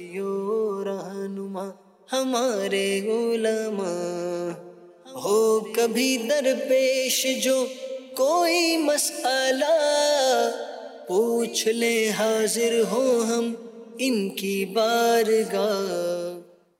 رہنما ہمارے علماء، ہو کبھی درپیش جو کوئی مسئلہ، پوچھ لیں حاضر ہو ہم ان کی بارگاہ۔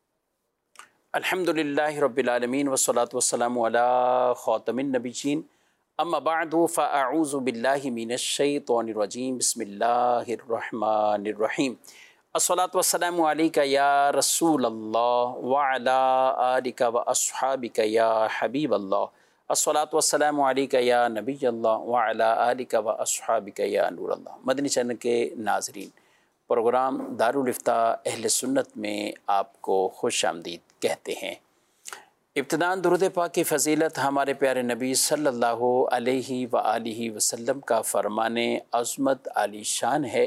الحمدللہ رب العالمین والصلاة والسلام علی خاتم النبیین، اما بعد فاعوذ باللہ من الشیطان الرجیم، بسم اللہ الرحمن الرحیم۔ الصلاة والسلام علیک یا رسول اللہ وعلی آلک واصحابک یا حبیب اللہ، الصلاة والسلام علیک یا نبی اللہ وعلی آلک واصحابک یا نور اللہ۔ مدنی چینل کے ناظرین، پروگرام دارالافتاء اہل سنت میں آپ کو خوش آمدید کہتے ہیں۔ ابتداءً درود پاک کی فضیلت ہمارے پیارے نبی صلی اللہ علیہ وآلہ وسلم کا فرمان عظمت عالی شان ہے،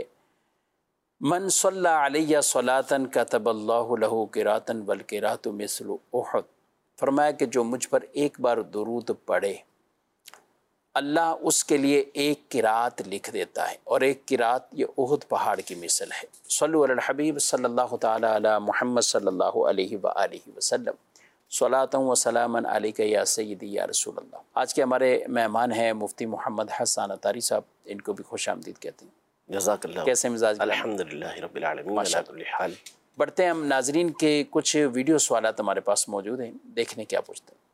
من صلی علیہ صلاۃ کتب اللہ لہ قراۃ والقراۃ مثل احد۔ فرمایا کہ جو مجھ پر ایک بار درود پڑھے، اللہ اس کے لیے ایک قرات لکھ دیتا ہے، اور ایک قرات یہ احد پہاڑ کی مثل ہے۔ صلو علی الحبیب صلی اللہ تعالی علی محمد صلی اللہ علیہ وآلہ وسلم، صلاۃ و سلاما علیک یا سیدی یا رسول اللہ۔ آج کے ہمارے مہمان ہیں مفتی محمد حسان عطاری صاحب، ان کو بھی خوش آمدید کہتے ہیں۔ جزاک اللہ۔ کیسے مزاج؟ الحمدللہ رب العالمین علی کل حال۔ بڑھتے ہیں ہم ناظرین کے کچھ ویڈیو سوالات ہمارے پاس موجود ہیں، دیکھنے کیا پوچھتے ہیں۔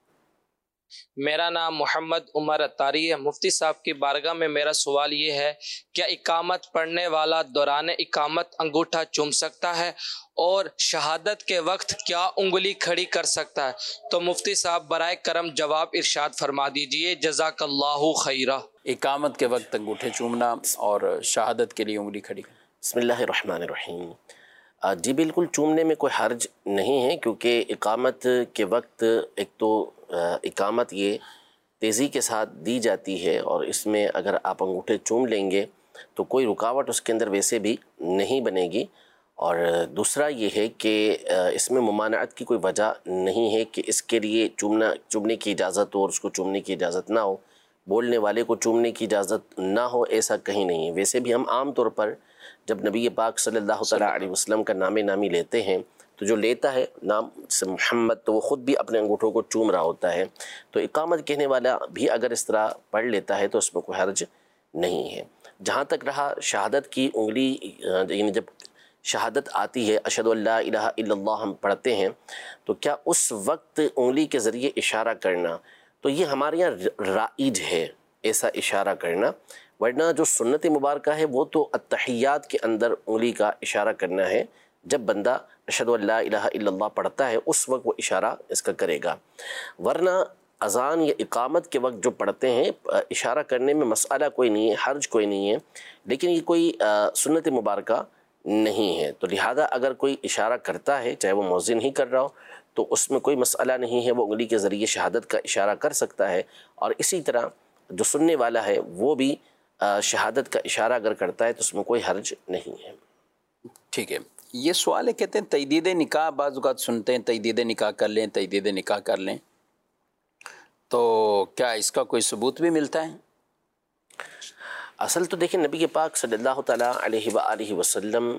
میرا نام محمد عمر عطاری ہے۔ مفتی صاحب کی بارگاہ میں میرا سوال یہ ہے، کیا اقامت پڑھنے والا دوران اقامت انگوٹھا چوم سکتا ہے، اور شہادت کے وقت کیا انگلی کھڑی کر سکتا ہے؟ تو مفتی صاحب برائے کرم جواب ارشاد فرما دیجئے، جزاک اللہ خیرہ۔ اقامت کے وقت انگوٹھے چومنا اور شہادت کے لیے انگلی کھڑی کرنا۔ بسم اللہ الرحمن الرحیم۔ جی بالکل، چومنے میں کوئی حرج نہیں ہے، کیونکہ اقامت کے وقت ایک تو اقامت یہ تیزی کے ساتھ دی جاتی ہے، اور اس میں اگر آپ انگوٹھے چوم لیں گے تو کوئی رکاوٹ اس کے اندر ویسے بھی نہیں بنے گی۔ اور دوسرا یہ ہے کہ اس میں ممانعت کی کوئی وجہ نہیں ہے کہ اس کے لیے چومنے کی اجازت ہو اور اس کو چومنے کی اجازت نہ ہو، بولنے والے کو چومنے کی اجازت نہ ہو، ایسا کہیں نہیں ہے۔ ویسے بھی ہم عام طور پر جب نبی پاک صلی اللہ تعالیٰ علیہ وسلم کا نام نامی لیتے ہیں تو جو لیتا ہے نام سے محمد، تو وہ خود بھی اپنے انگوٹھوں کو چوم رہا ہوتا ہے، تو اقامت کہنے والا بھی اگر اس طرح پڑھ لیتا ہے تو اس میں کوئی حرج نہیں ہے۔ جہاں تک رہا شہادت کی انگلی، یعنی جب شہادت آتی ہے اشہد ان لا الہ الا اللہ ہم پڑھتے ہیں، تو کیا اس وقت انگلی کے ذریعے اشارہ کرنا، تو یہ ہمارے یہاں رائج ہے ایسا اشارہ کرنا، ورنہ جو سنت مبارکہ ہے وہ تو التحیات کے اندر انگلی کا اشارہ کرنا ہے۔ جب بندہ اشہد ان لا الہ الا اللہ پڑھتا ہے اس وقت وہ اشارہ اس کا کرے گا، ورنہ اذان یا اقامت کے وقت جو پڑھتے ہیں اشارہ کرنے میں مسئلہ کوئی نہیں ہے، حرج کوئی نہیں ہے، لیکن یہ کوئی سنت مبارکہ نہیں ہے۔ تو لہذا اگر کوئی اشارہ کرتا ہے، چاہے وہ مؤذن ہی کر رہا ہو، تو اس میں کوئی مسئلہ نہیں ہے، وہ انگلی کے ذریعے شہادت کا اشارہ کر سکتا ہے۔ اور اسی طرح جو سننے والا ہے وہ بھی شہادت کا اشارہ اگر کرتا ہے تو اس میں کوئی حرج نہیں ہے۔ ٹھیک ہے، یہ سوال ہے، کہتے ہیں تجدید نکاح بعض اوقات سنتے ہیں تجدید نکاح کر لیں، تجدید نکاح کر لیں، تو کیا اس کا کوئی ثبوت بھی ملتا ہے؟ اصل تو دیکھیں نبی پاک صلی اللہ تعالیٰ علیہ وآلہ وسلم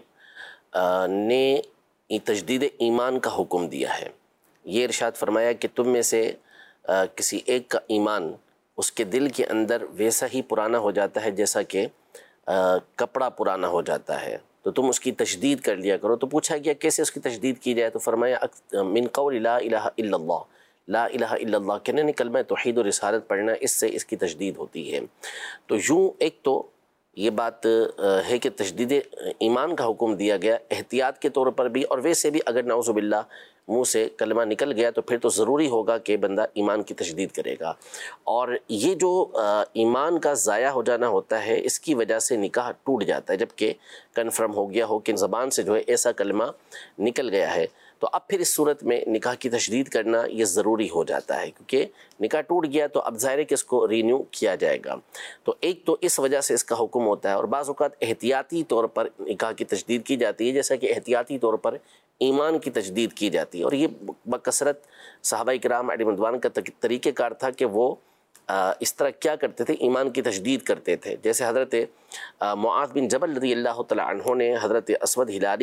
نے تجدید ایمان کا حکم دیا ہے۔ یہ ارشاد فرمایا کہ تم میں سے کسی ایک کا ایمان اس کے دل کے اندر ویسا ہی پرانا ہو جاتا ہے جیسا کہ کپڑا پرانا ہو جاتا ہے، تو تم اس کی تجدید کر لیا کرو۔ تو پوچھا گیا کیسے اس کی تجدید کی جائے، تو فرمایا من قول لا الہ الا اللہ، لا الہ الا اللہ کہنے کلمہ توحید و رسالت پڑھنا، اس سے اس کی تجدید ہوتی ہے۔ تو یوں ایک تو یہ بات ہے کہ تجدید ایمان کا حکم دیا گیا احتیاط کے طور پر بھی، اور ویسے بھی اگر نعوذ باللہ منہ سے کلمہ نکل گیا تو پھر تو ضروری ہوگا کہ بندہ ایمان کی تجدید کرے گا۔ اور یہ جو ایمان کا ضائع ہو جانا ہوتا ہے اس کی وجہ سے نکاح ٹوٹ جاتا ہے، جبکہ کنفرم ہو گیا ہو کہ زبان سے جو ہے ایسا کلمہ نکل گیا ہے، تو اب پھر اس صورت میں نکاح کی تجدید کرنا یہ ضروری ہو جاتا ہے، کیونکہ نکاح ٹوٹ گیا تو اب ظاہر ہے کہ اس کو رینیو کیا جائے گا۔ تو ایک تو اس وجہ سے اس کا حکم ہوتا ہے، اور بعض اوقات احتیاطی طور پر نکاح کی تجدید کی جاتی ہے، جیسا کہ احتیاطی طور پر ایمان کی تجدید کی جاتی ہے، اور یہ بکثرت صحابہ کرام علیہ رضوان کا طریقہ کار تھا کہ وہ اس طرح کیا کرتے تھے، ایمان کی تجدید کرتے تھے۔ جیسے حضرت معاذ بن جبل رضی اللہ تعالی عنہ نے حضرت اسود ہلالی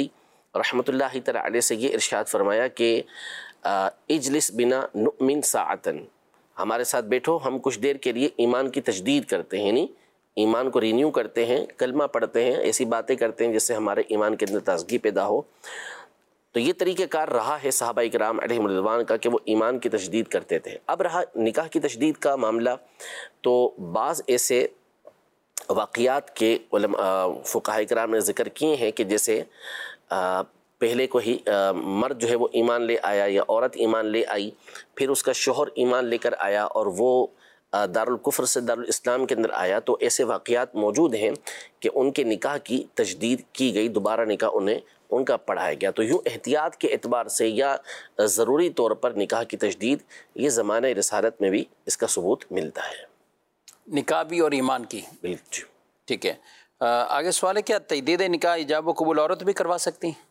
رحمۃ اللہ تعالی علیہ سے یہ ارشاد فرمایا کہ اجلس بنا نؤمن ساعتن، ہمارے ساتھ بیٹھو، ہم کچھ دیر کے لیے ایمان کی تجدید کرتے ہیں، یعنی ایمان کو رینیو کرتے ہیں، کلمہ پڑھتے ہیں، ایسی باتیں کرتے ہیں جس سے ہمارے ایمان کے اندر تازگی پیدا ہو۔ تو یہ طریقہ کار رہا ہے صحابہ کرام علیہم رضوان کا کہ وہ ایمان کی تجدید کرتے تھے۔ اب رہا نکاح کی تجدید کا معاملہ، تو بعض ایسے واقعات کے فقہاء کرام نے ذکر کیے ہیں کہ جیسے پہلے کو ہی مرد جو ہے وہ ایمان لے آیا یا عورت ایمان لے آئی، پھر اس کا شوہر ایمان لے کر آیا اور وہ دارالکفر سے دارالاسلام کے اندر آیا، تو ایسے واقعات موجود ہیں کہ ان کے نکاح کی تجدید کی گئی، دوبارہ نکاح ان کا پڑھایا گیا۔ تو یوں احتیاط کے اعتبار سے یا ضروری طور پر نکاح کی تجدید، یہ زمانہ رسالت میں بھی اس کا ثبوت ملتا ہے، نکاح بھی اور ایمان کی۔ بالکل ٹھیک ہے، آگے سوال ہے، کیا تجدید نکاح ایجاب و قبول عورت بھی کروا سکتی ہیں؟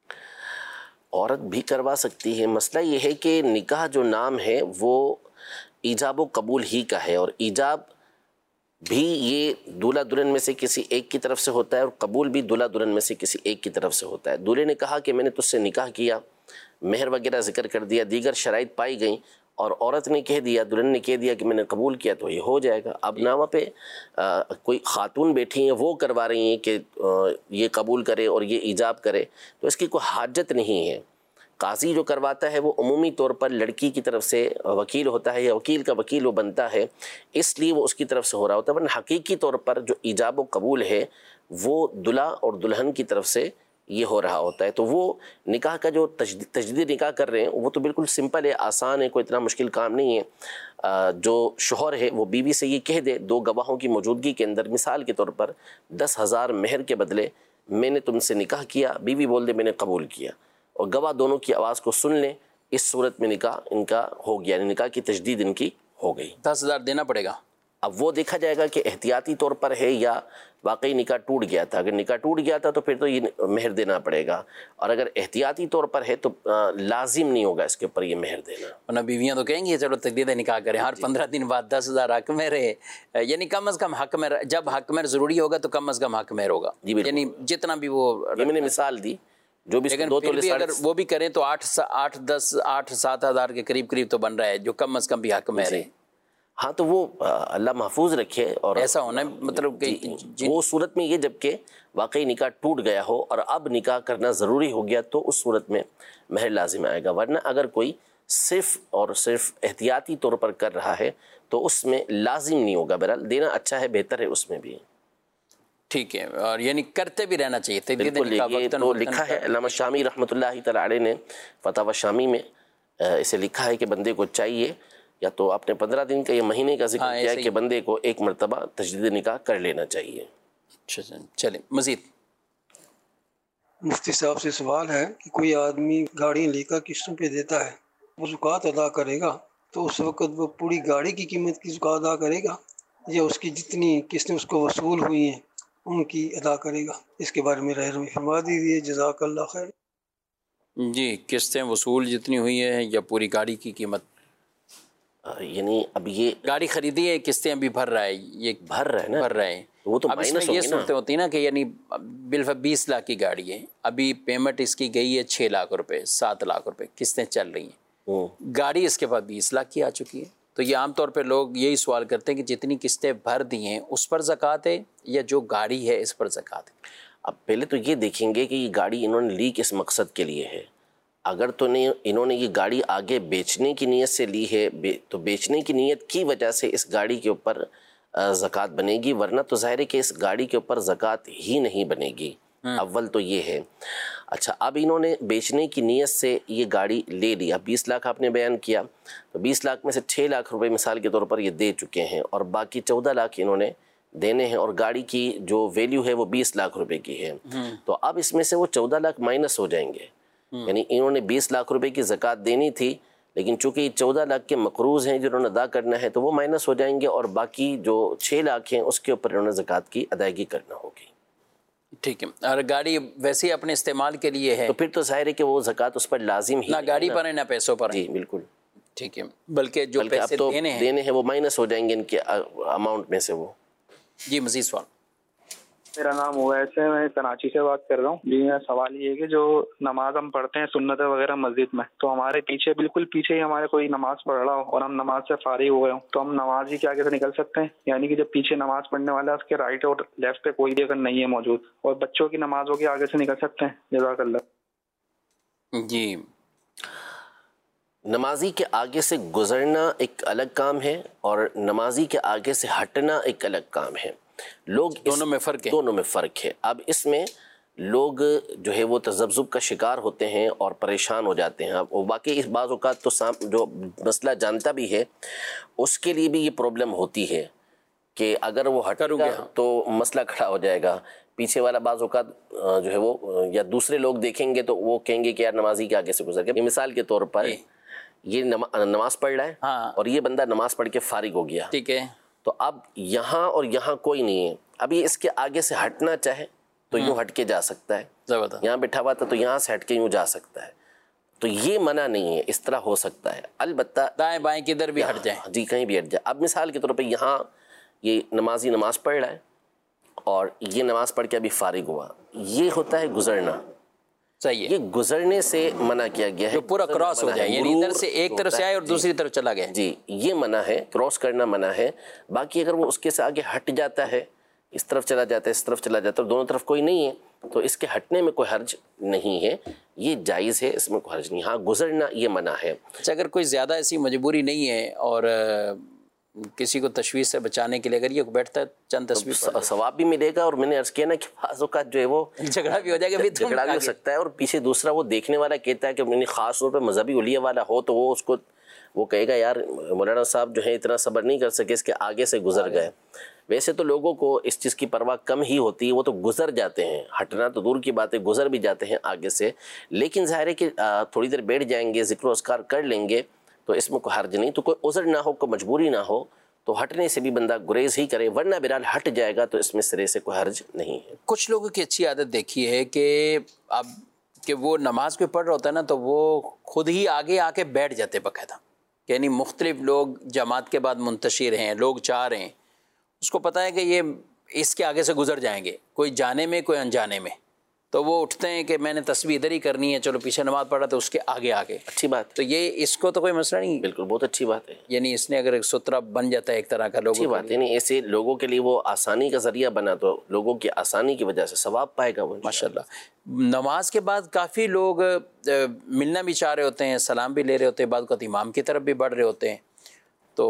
عورت بھی کروا سکتی ہے۔ مسئلہ یہ ہے کہ نکاح جو نام ہے وہ ایجاب و قبول ہی کا ہے، اور ایجاب بھی یہ دولہا دلہن میں سے کسی ایک کی طرف سے ہوتا ہے، اور قبول بھی دولہا دلہن میں سے کسی ایک کی طرف سے ہوتا ہے۔ دولہے نے کہا کہ میں نے تجھ سے نکاح کیا، مہر وغیرہ ذکر کر دیا، دیگر شرائط پائی گئیں، اور عورت نے کہہ دیا، دلہن نے کہہ دیا کہ میں نے قبول کیا، تو یہ ہو جائے گا۔ اب نہ وہاں پہ کوئی خاتون بیٹھی ہیں وہ کروا رہی ہیں کہ یہ قبول کرے اور یہ ایجاب کرے، تو اس کی کوئی حاجت نہیں ہے۔ قاضی جو کرواتا ہے وہ عمومی طور پر لڑکی کی طرف سے وکیل ہوتا ہے، یا وکیل کا وکیل وہ بنتا ہے، اس لیے وہ اس کی طرف سے ہو رہا ہوتا ہے، ورنہ حقیقی طور پر جو ایجاب و قبول ہے وہ دلہا اور دلہن کی طرف سے یہ ہو رہا ہوتا ہے۔ تو وہ نکاح کا جو تجدید نکاح کر رہے ہیں وہ تو بالکل سمپل ہے، آسان ہے، کوئی اتنا مشکل کام نہیں ہے۔ جو شوہر ہے وہ بیوی سے یہ کہہ دے دو گواہوں کی موجودگی کے اندر، مثال کے طور پر 10,000 مہر کے بدلے میں نے تم سے نکاح کیا، بیوی بول دے میں نے قبول کیا، اور گواہ دونوں کی آواز کو سن لیں، اس صورت میں نکاح ان کا ہو گیا، یعنی نکاح کی تجدید ان کی ہو گئی۔ 10,000 دینا پڑے گا۔ اب وہ دیکھا جائے گا کہ احتیاطی طور پر ہے یا واقعی نکاح ٹوٹ گیا تھا۔ اگر نکاح ٹوٹ گیا تھا تو پھر تو یہ مہر دینا پڑے گا، اور اگر احتیاطی طور پر ہے تو لازم نہیں ہوگا اس کے اوپر یہ مہر دینا۔ ورنہ بیویاں تو کہیں گی چلو تجدید نکاح کریں، ہر 15 دن بعد 10,000 حق مہر ہے، یعنی کم از کم حق مہر، جب حق مہر ضروری ہوگا تو کم از کم حق مہر ہوگا، یعنی جتنا بھی وہ، یہ میں نے مثال دی جو بھی، لیکن پھر بھی اگر وہ بھی کریں تو 8-7 ہزار کے قریب تو بن رہا ہے، جو کم از کم بھی حق مہر ہے۔ ہاں تو وہ اللہ محفوظ رکھے، اور ایسا ہونا ہے مطلب کہ وہ صورت میں یہ جبکہ واقعی نکاح ٹوٹ گیا ہو اور اب نکاح کرنا ضروری ہو گیا تو اس صورت میں مہر لازم آئے گا، ورنہ اگر کوئی صرف اور صرف احتیاطی طور پر کر رہا ہے تو اس میں لازم نہیں ہوگا۔ بہرحال دینا اچھا ہے، بہتر ہے اس میں بھی۔ ٹھیک ہے، اور یعنی کرتے بھی رہنا چاہیے۔ بالکل، یہ تو لکھا ہے علامہ شامی رحمۃ اللہ تعالی علیہ نے فتاوی شامی میں اسے لکھا ہے کہ بندے کو چاہیے، یا تو آپ نے 15 دن کا یہ مہینے کا ذکر کیا ہے کہ بندے کو ایک مرتبہ تجدید نکاح کر لینا چاہیے۔ اچھا، چلیں مزید۔ مفتی صاحب سے سوال ہے کہ کوئی آدمی گاڑی لے کر قسطوں پہ دیتا ہے، وہ زکوٰۃ ادا کرے گا تو اس وقت وہ پوری گاڑی کی قیمت کی زکوٰۃ ادا کرے گا، یا اس کی جتنی قسطیں اس کو وصول ہوئی ہیں ان کی ادا کرے گا؟ اس کے بارے میں رہنمائی فرما دیجیے، جزاک اللہ خیر۔ جی، قسطیں وصول جتنی ہوئی ہیں یا پوری گاڑی کی قیمت؟ یعنی اب یہ گاڑی خریدی ہے، قسطیں ابھی بھر رہا ہے، یہ بھر رہا ہے نا، بھر رہے ہیں، وہ تو اب اس میں یہ صورتیں ہوتی ہیں نا کہ یعنی بالفعل 20 لاکھ کی گاڑی ہے، ابھی پیمنٹ اس کی گئی ہے 6 لاکھ روپے، 7 لاکھ روپے، قسطیں چل رہی ہیں، گاڑی اس کے بعد 20 لاکھ کی آ چکی ہے، تو یہ عام طور پہ لوگ یہی سوال کرتے ہیں کہ جتنی قسطیں بھر دی ہیں اس پر زکوٰۃ ہے یا جو گاڑی ہے اس پر زکوٰۃ ہے؟ اب پہلے تو یہ دیکھیں گے کہ یہ گاڑی انہوں نے لی کس مقصد کے لیے ہے۔ اگر تو نہیں انہوں نے یہ گاڑی آگے بیچنے کی نیت سے لی ہے تو بیچنے کی نیت کی وجہ سے اس گاڑی کے اوپر زکوٰۃ بنے گی، ورنہ تو ظاہر ہے کہ اس گاڑی کے اوپر زکوٰۃ ہی نہیں بنے گی۔ اول تو یہ ہے۔ اچھا، اب انہوں نے بیچنے کی نیت سے یہ گاڑی لے لی، اب 20 لاکھ آپ نے بیان کیا، تو 20 لاکھ میں سے 6 لاکھ روپے مثال کے طور پر یہ دے چکے ہیں، اور باقی 14 لاکھ انہوں نے دینے ہیں، اور گاڑی کی جو ویلیو ہے وہ 20 لاکھ روپے کی ہے، تو اب اس میں سے وہ 14 لاکھ مائنس ہو جائیں گے، یعنی انہوں نے 20 لاکھ روپے کی زکوٰۃ دینی تھی، لیکن چونکہ یہ 14 لاکھ کے مقروض ہیں جنہوں نے ادا کرنا ہے تو وہ مائنس ہو جائیں گے، اور باقی جو 6 لاکھ ہیں اس کے اوپر انہوں نے زکوٰۃ کی ادائیگی کرنا ہوگی۔ ٹھیک ہے، اور گاڑی ویسے اپنے استعمال کے لیے ہے تو پھر تو ظاہر ہے کہ وہ زکوٰۃ اس پر لازم ہی، نہ گاڑی پر ہے نہ پیسوں پر ہے۔ جی بالکل، ٹھیک ہے، بلکہ جو اب پیسے تو دینے ہیں وہ مائنس ہو جائیں گے ان کے اماؤنٹ میں سے وہ۔ جی، مزید سوال۔ میرا نام اویس ہے، میں کراچی سے بات کر رہا ہوں جی۔ میرا سوال یہ ہے کہ جو نماز ہم پڑھتے ہیں سنتیں وغیرہ مسجد میں، تو ہمارے پیچھے بالکل پیچھے ہی ہمارے کوئی نماز پڑھ رہا ہو اور ہم نماز سے فارغ ہوئے ہوں، تو ہم نماز ہی کے آگے سے نکل سکتے ہیں؟ یعنی کہ جب پیچھے نماز پڑھنے والا ہے اس کے رائٹ اور لیفٹ پہ کوئی بھی اگر نہیں ہے موجود، اور بچوں کی نمازوں کے آگے سے نکل سکتے ہیں؟ جزاک اللہ۔ جی، نمازی کے آگے سے گزرنا ایک الگ کام ہے اور نمازی کے آگے سے ہٹنا ایک الگ کام ہے۔ لوگ دونوں میں فرق ہے۔ دونوں میں فرق ہے۔ اب اس میں لوگ جو ہے وہ تذبذب کا شکار ہوتے ہیں اور پریشان ہو جاتے ہیں۔ اب واقعی اس بعض اوقات تو جو مسئلہ جانتا بھی ہے اس کے لیے بھی یہ پرابلم ہوتی ہے کہ اگر وہ ہٹے گا تو مسئلہ کھڑا ہو جائے گا۔ پیچھے والا بعض اوقات جو ہے وہ یا دوسرے لوگ دیکھیں گے تو وہ کہیں گے کہ یار نمازی کے آگے سے گزر گیا۔ مثال کے طور پر یہ نماز پڑھ رہا ہے اور یہ بندہ نماز پڑھ کے فارغ ہو گیا، ٹھیک ہے، تو اب یہاں اور یہاں کوئی نہیں ہے، اب یہ اس کے آگے سے ہٹنا چاہے تو یوں ہٹ کے جا سکتا ہے، یہاں بیٹھا ہوا تھا تو یہاں سے ہٹ کے یوں جا سکتا ہے، تو یہ منع نہیں ہے، اس طرح ہو سکتا ہے۔ البتہ دائیں بائیں کدھر بھی ہٹ جائیں، جی کہیں بھی ہٹ جائے۔ اب مثال کے طور پہ یہاں یہ نمازی نماز پڑھ رہا ہے اور یہ نماز پڑھ کے ابھی فارغ ہوا، یہ ہوتا ہے گزرنا۔ صحیح ہے، یہ گزرنے سے منع کیا گیا ہے، جو پورا کراس ہو جائے، یعنی ادھر سے ایک طرف سے آئے اور دوسری طرف چلا گیا۔ جی یہ منع ہے، کراس کرنا منع ہے۔ باقی اگر وہ اس کے سے آگے ہٹ جاتا ہے، اس طرف چلا جاتا ہے، اس طرف چلا جاتا ہے، دونوں طرف کوئی نہیں ہے، تو اس کے ہٹنے میں کوئی حرج نہیں ہے، یہ جائز ہے، اس میں کوئی حرج نہیں۔ ہاں گزرنا یہ منع ہے۔ اچھا، اگر کوئی زیادہ ایسی مجبوری نہیں ہے اور کسی کو تشویش سے بچانے کے لیے اگر یہ بیٹھتا ہے چند تصویر ثواب بھی ملے گا، اور میں نے عرض کیا نا کہ بعض اوقات جو ہے وہ جھگڑا بھی ہو جائے گا، جھگڑا بھی ہو سکتا ہے، اور پیچھے دوسرا وہ دیکھنے والا کہتا ہے کہ میں نے خاص طور پہ مذہبی علیہ والا ہو تو وہ اس کو وہ کہے گا یار مولانا صاحب جو ہے اتنا صبر نہیں کر سکے، اس کے آگے سے گزر گئے۔ ویسے تو لوگوں کو اس چیز کی پرواہ کم ہی ہوتی ہے، وہ تو گزر جاتے ہیں، ہٹنا تو دور کی بات ہے، گزر بھی جاتے ہیں آگے سے، لیکن ظاہر ہے کہ تھوڑی دیر بیٹھ جائیں گے، ذکر و اذکار کر لیں گے تو اس میں کوئی حرج نہیں۔ تو کوئی عذر نہ ہو، کوئی مجبوری نہ ہو تو ہٹنے سے بھی بندہ گریز ہی کرے، ورنہ بہرحال ہٹ جائے گا تو اس میں سرے سے کوئی حرج نہیں ہے۔ کچھ لوگوں کی اچھی عادت دیکھی ہے کہ اب کہ وہ نماز پہ پڑھ رہا ہوتا ہے نا تو وہ خود ہی آگے آ کے بیٹھ جاتے باقاعدہ، یعنی مختلف لوگ جماعت کے بعد منتشر ہیں، لوگ چاہ رہے ہیں، اس کو پتہ ہے کہ یہ اس کے آگے سے گزر جائیں گے، کوئی جانے میں کوئی انجانے میں، تو وہ اٹھتے ہیں کہ میں نے تسبیح ادھر ہی کرنی ہے، چلو پیچھے نماز پڑھا تو اس کے آگے آگے۔ اچھی بات، تو یہ اس کو تو کوئی مسئلہ نہیں، بالکل بہت اچھی بات ہے، یعنی اس نے اگر ایک سترہ بن جاتا ہے ایک طرح کا، لوگوں اچھی بات ہے، یعنی ایسے لوگوں کے لیے وہ آسانی کا ذریعہ بنا تو لوگوں کی آسانی کی وجہ سے ثواب پائے گا وہ ماشاءاللہ۔ نماز کے بعد کافی لوگ ملنا بھی چاہ رہے ہوتے ہیں، سلام بھی لے رہے ہوتے ہیں، بعض اوقات امام کی طرف بھی بڑھ رہے ہوتے ہیں، تو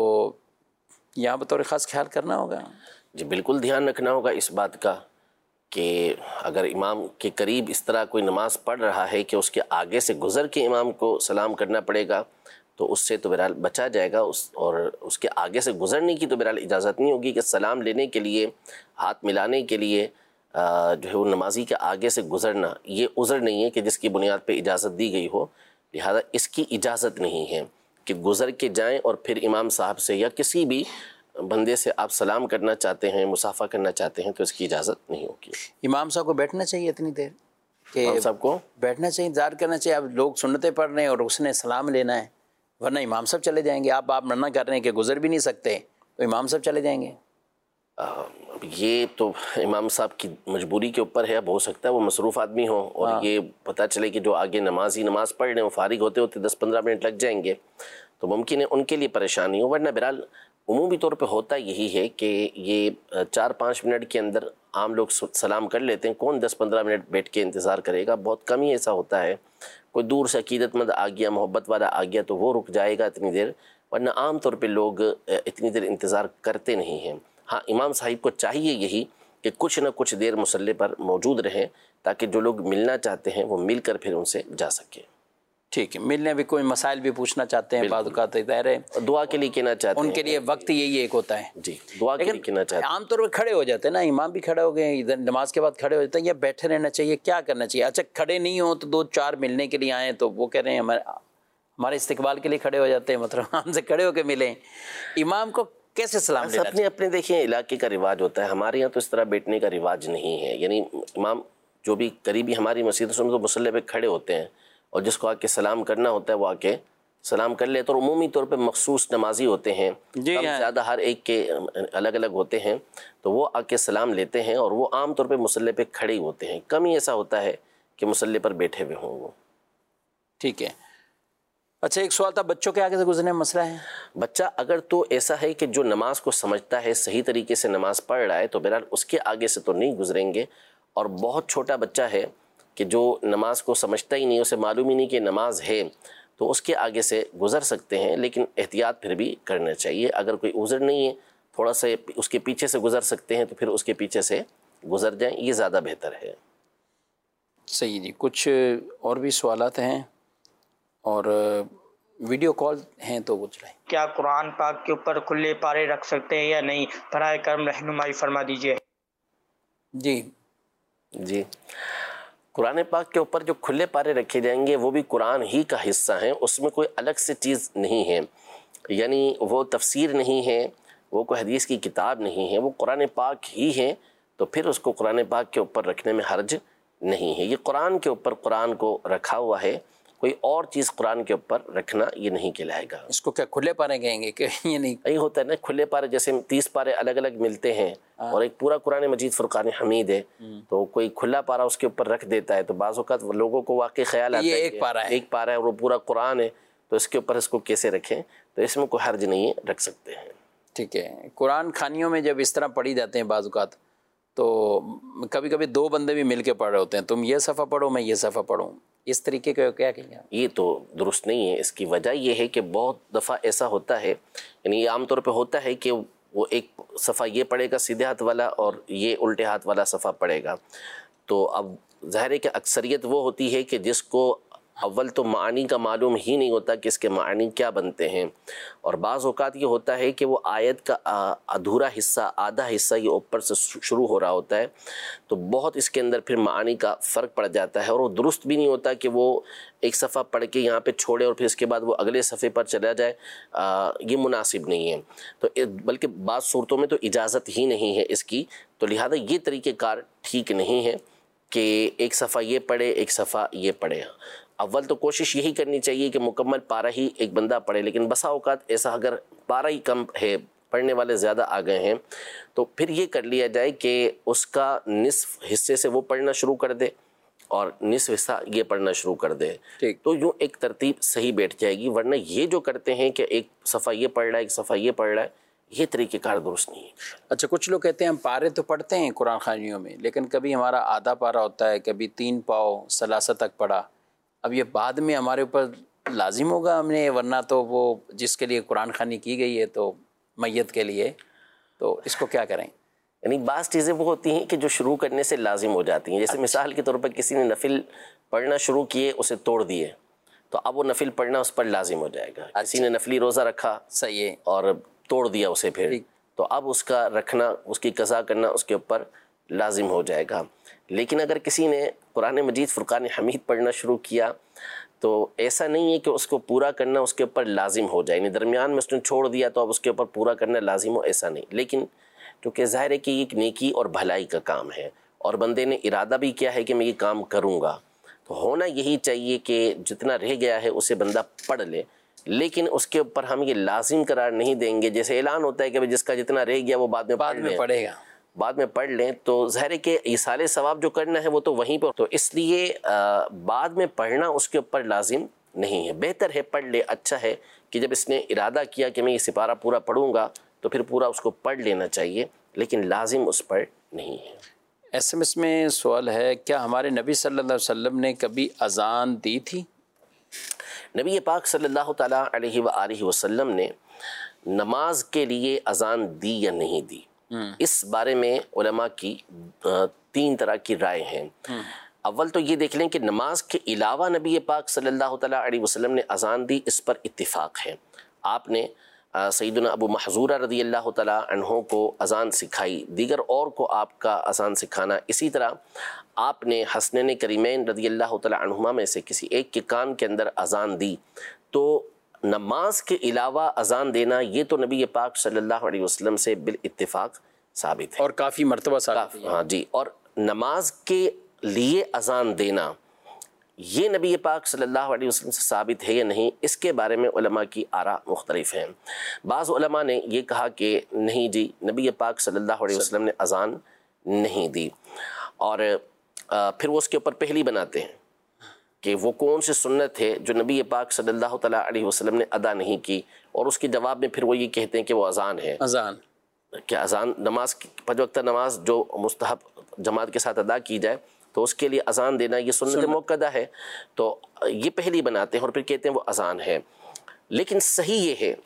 یہاں بطور خاص خیال کرنا ہوگا۔ جی بالکل دھیان رکھنا ہوگا اس بات کا کہ اگر امام کے قریب اس طرح کوئی نماز پڑھ رہا ہے کہ اس کے آگے سے گزر کے امام کو سلام کرنا پڑے گا تو اس سے تو بہرحال بچا جائے گا، اور اس کے آگے سے گزرنے کی تو بہرحال اجازت نہیں ہوگی کہ سلام لینے کے لیے، ہاتھ ملانے کے لیے جو ہے وہ نمازی کے آگے سے گزرنا یہ عذر نہیں ہے کہ جس کی بنیاد پہ اجازت دی گئی ہو، لہذا اس کی اجازت نہیں ہے کہ گزر کے جائیں اور پھر امام صاحب سے یا کسی بھی بندے سے آپ سلام کرنا چاہتے ہیں، مصافحہ کرنا چاہتے ہیں تو اس کی اجازت نہیں ہوگی۔ امام صاحب کو بیٹھنا چاہیے اتنی دیر، کہ امام صاحب کو بیٹھنا چاہیے، انتظار کرنا چاہیے، اب لوگ سنتیں پڑھ رہے ہیں اور اس نے سلام لینا ہے، ورنہ امام صاحب چلے جائیں گے، آپ منع کر رہے ہیں کہ گزر بھی نہیں سکتے تو امام صاحب چلے جائیں گے۔ یہ تو امام صاحب کی مجبوری کے اوپر ہے، اب ہو سکتا ہے وہ مصروف آدمی ہوں اور یہ پتہ چلے کہ جو آگے نمازی نماز پڑھ رہے ہیں وہ فارغ ہوتے ہوتے 10-15 منٹ لگ جائیں گے تو ممکن ہے ان کے لیے پریشانی ہو، ورنہ بہرحال عمومی طور پہ ہوتا یہی ہے کہ یہ 4-5 منٹ کے اندر عام لوگ سلام کر لیتے ہیں، کون 10-15 منٹ بیٹھ کے انتظار کرے گا، بہت کم ہی ایسا ہوتا ہے، کوئی دور سے عقیدت مند آ گیا، محبت والا آ گیا تو وہ رک جائے گا اتنی دیر، ورنہ عام طور پہ لوگ اتنی دیر انتظار کرتے نہیں ہیں۔ ہاں امام صاحب کو چاہیے یہی کہ کچھ نہ کچھ دیر مصلی پر موجود رہیں تاکہ جو لوگ ملنا چاہتے ہیں وہ مل کر پھر ان سے جا سکے۔ ٹھیک ہے، ملنے بھی کوئی مسائل بھی پوچھنا چاہتے ہیں، بعض اوقات ظاہر ہے دعا کے لیے کہنا چاہتے ہیں، ان کے لیے وقت یہی ایک ہوتا ہے، جی دعا کے لیے کہنا چاہتے ہیں۔ عام طور پر کھڑے ہو جاتے ہیں نا، امام بھی کھڑے ہو گئے، ادھر نماز کے بعد کھڑے ہو جاتے ہیں، یا بیٹھے رہنا چاہیے، کیا کرنا چاہیے؟ اچھا کھڑے نہیں ہوں تو 2-4 ملنے کے لیے آئیں تو وہ کہہ رہے ہیں ہمارے استقبال کے لیے کھڑے ہو جاتے ہیں، مطلب ہم سے کھڑے ہو کے ملیں، امام کو کیسے سلام لینا چاہیے؟ اپنے دیکھیں علاقے کا رواج ہوتا ہے، ہمارے یہاں تو اس طرح بیٹھنے کا رواج نہیں ہے، یعنی امام جو بھی قریبی ہماری مسجد سے تو مصلی پہ کھڑے ہوتے ہیں اور جس کو آ کے سلام کرنا ہوتا ہے وہ آ کے سلام کر لے. تو عمومی طور پہ مخصوص نمازی ہوتے ہیں, جی کم زیادہ ہر ایک کے الگ الگ ہوتے ہیں, تو وہ آ کے سلام لیتے ہیں اور وہ عام طور پہ مصلی پہ کھڑے ہی ہوتے ہیں. کم ہی ایسا ہوتا ہے کہ مصلی پر بیٹھے ہوئے ہوں وہ. ٹھیک ہے. اچھا ایک سوال تھا, بچوں کے آگے سے گزرنے میں مسئلہ ہے؟ بچہ اگر تو ایسا ہے کہ جو نماز کو سمجھتا ہے, صحیح طریقے سے نماز پڑھ رہا ہے, تو بہرحال اس کے آگے سے تو نہیں گزریں گے. اور بہت چھوٹا بچہ ہے کہ جو نماز کو سمجھتا ہی نہیں, اسے معلوم ہی نہیں کہ نماز ہے, تو اس کے آگے سے گزر سکتے ہیں, لیکن احتیاط پھر بھی کرنا چاہیے. اگر کوئی عذر نہیں ہے, تھوڑا سا اس کے پیچھے سے گزر سکتے ہیں, تو پھر اس کے پیچھے سے گزر جائیں, یہ زیادہ بہتر ہے. صحیح جی. کچھ اور بھی سوالات ہیں اور ویڈیو کال ہیں تو وہ چلائیں. کیا قرآن پاک کے اوپر کھلے پارے رکھ سکتے ہیں یا نہیں؟ براہ کرم رہنمائی فرما دیجیے. جی قرآن پاک کے اوپر جو کھلے پارے رکھے جائیں گے وہ بھی قرآن ہی کا حصہ ہیں, اس میں کوئی الگ سے چیز نہیں ہے, یعنی وہ تفسیر نہیں ہے, وہ کوئی حدیث کی کتاب نہیں ہے, وہ قرآن پاک ہی ہے. تو پھر اس کو قرآن پاک کے اوپر رکھنے میں حرج نہیں ہے. یہ قرآن کے اوپر قرآن کو رکھا ہوا ہے, کوئی اور چیز قرآن کے اوپر رکھنا یہ نہیں کہلائے گا. اس کو کیا کھلے پارے کہیں گے کہ یہ نہیں؟ یہی ہوتا ہے نا, کھلے پارے جیسے 30 پارے الگ الگ ملتے ہیں اور ایک پورا قرآن مجید فرقان حمید ہے, تو کوئی کھلا پارا اس کے اوپر رکھ دیتا ہے, تو بعض اوقات لوگوں کو واقعی خیال آتا ہے ایک پارا ہے اور وہ پورا قرآن ہے, تو اس کے اوپر اس کو کیسے رکھیں؟ تو اس میں کوئی حرج نہیں ہے, رکھ سکتے ہیں. ٹھیک ہے. قرآن خانیوں میں جب اس طرح پڑھی جاتے ہیں بعض اوقات, تو کبھی کبھی 2 بندے بھی مل کے پڑھ رہے ہوتے ہیں, تم یہ صفحہ پڑھو میں یہ صفحہ پڑھوں, اس طریقے کا کیا کہیں؟ یہ تو درست نہیں ہے. اس کی وجہ یہ ہے کہ بہت دفعہ ایسا ہوتا ہے, یعنی یہ عام طور پہ ہوتا ہے کہ وہ ایک صفحہ یہ پڑھے گا سیدھے ہاتھ والا اور یہ الٹے ہاتھ والا صفحہ پڑھے گا. تو اب ظاہر ہے کہ اکثریت وہ ہوتی ہے کہ جس کو اول تو معانی کا معلوم ہی نہیں ہوتا کہ اس کے معانی کیا بنتے ہیں, اور بعض اوقات یہ ہوتا ہے کہ وہ آیت کا ادھورا حصہ, آدھا حصہ یہ اوپر سے شروع ہو رہا ہوتا ہے, تو بہت اس کے اندر پھر معانی کا فرق پڑ جاتا ہے, اور وہ درست بھی نہیں ہوتا کہ وہ ایک صفحہ پڑھ کے یہاں پہ چھوڑے اور پھر اس کے بعد وہ اگلے صفحے پر چلا جائے. یہ مناسب نہیں ہے, تو بلکہ بعض صورتوں میں تو اجازت ہی نہیں ہے اس کی. تو لہذا یہ طریقہ کار ٹھیک نہیں ہے کہ ایک صفحہ یہ پڑھے ایک صفحہ یہ پڑھے. اول تو کوشش یہی کرنی چاہیے کہ مکمل پارہ ہی ایک بندہ پڑھے, لیکن بسا اوقات ایسا اگر پارہ ہی کم ہے, پڑھنے والے زیادہ آ گئے ہیں, تو پھر یہ کر لیا جائے کہ اس کا نصف حصے سے وہ پڑھنا شروع کر دے اور نصف حصہ یہ پڑھنا شروع کر دے. تو یوں ایک ترتیب صحیح بیٹھ جائے گی. ورنہ یہ جو کرتے ہیں کہ ایک صفحہ یہ پڑھ رہا ہے ایک صفحہ یہ پڑھ رہا ہے, یہ طریقہ کار درست نہیں ہے. اچھا کچھ لوگ کہتے ہیں ہم پارے تو پڑھتے ہیں قرآن خوانیوں میں, لیکن کبھی ہمارا آدھا پارہ ہوتا ہے, کبھی 3 پاؤ ثلاثہ تک پڑھا. اب یہ بعد میں ہمارے اوپر لازم ہوگا ہم نے, ورنہ تو وہ جس کے لیے قرآن خوانی کی گئی ہے تو میت کے لیے, تو اس کو کیا کریں؟ یعنی بعض چیزیں وہ ہوتی ہیں کہ جو شروع کرنے سے لازم ہو جاتی ہیں. جیسے مثال کے طور پر کسی نے نفل پڑھنا شروع کیے, اسے توڑ دیے, تو اب وہ نفل پڑھنا اس پر لازم ہو جائے گا. کسی نے نفلی روزہ رکھا, صحیح ہے, اور توڑ دیا اسے پھر, تو اب اس کا رکھنا, اس کی قضا کرنا اس کے اوپر لازم ہو جائے گا. لیکن اگر کسی نے قرآن مجید فرقان حمید پڑھنا شروع کیا, تو ایسا نہیں ہے کہ اس کو پورا کرنا اس کے اوپر لازم ہو جائے, یعنی درمیان میں اس نے چھوڑ دیا تو اب اس کے اوپر پورا کرنا لازم ہو, ایسا نہیں. لیکن کیونکہ ظاہر ہے کہ یہ ایک نیکی اور بھلائی کا کام ہے, اور بندے نے ارادہ بھی کیا ہے کہ میں یہ کام کروں گا, تو ہونا یہی چاہیے کہ جتنا رہ گیا ہے اسے بندہ پڑھ لے, لیکن اس کے اوپر ہم یہ لازم قرار نہیں دیں گے. جیسے اعلان ہوتا ہے کہ جس کا جتنا رہ گیا وہ بعد میں پڑھے گا, بعد میں پڑھ لیں, تو ظاہر ہے کہ ایصال ثواب جو کرنا ہے وہ تو وہیں پر, تو اس لیے بعد میں پڑھنا اس کے اوپر لازم نہیں ہے. بہتر ہے پڑھ لے, اچھا ہے کہ جب اس نے ارادہ کیا کہ میں یہ سپارہ پورا پڑھوں گا تو پھر پورا اس کو پڑھ لینا چاہیے, لیکن لازم اس پر نہیں ہے. SMS میں سوال ہے, کیا ہمارے نبی صلی اللہ علیہ وسلم نے کبھی اذان دی تھی؟ نبی پاک صلی اللہ تعالیٰ علیہ وآلہ وسلم نے نماز کے لیے اذان دی یا نہیں دی, اس بارے میں علماء کی 3 طرح کی رائے ہیں. اول تو یہ دیکھ لیں کہ نماز کے علاوہ نبی پاک صلی اللہ تعالیٰ علیہ وسلم نے اذان دی, اس پر اتفاق ہے. آپ نے سیدنا ابو محذورہ رضی اللہ تعالیٰ عنہ کو اذان سکھائی, دیگر اور کو آپ کا اذان سکھانا. اسی طرح آپ نے حسنین کریمین رضی اللہ تعالیٰ عنہما میں سے کسی ایک کے کان کے اندر اذان دی. تو نماز کے علاوہ اذان دینا یہ تو نبی پاک صلی اللہ علیہ وسلم سے بالاتفاق ثابت ہے, اور کافی مرتبہ ثابت ہے. ہاں جی. اور نماز کے لیے اذان دینا یہ نبی پاک صلی اللہ علیہ وسلم سے ثابت ہے یا نہیں، اس کے بارے میں علماء کی آراء مختلف ہیں۔ بعض علماء نے یہ کہا کہ نہیں جی، نبی پاک صلی اللہ علیہ وسلم نے اذان نہیں دی، اور پھر وہ اس کے اوپر پہلی بناتے ہیں کہ وہ کون سی سنت ہے جو نبی پاک صلی اللہ تعالیٰ علیہ وسلم نے ادا نہیں کی، اور اس کے جواب میں پھر وہ یہ کہتے ہیں کہ وہ اذان ہے۔ اذان کہ اذان نماز، پانچ وقتہ نماز جو مستحب جماعت کے ساتھ ادا کی جائے تو اس کے لیے اذان دینا یہ سنت موقدہ ہے، تو یہ پہلی بناتے ہیں اور پھر کہتے ہیں وہ اذان ہے۔ لیکن صحیح یہ ہے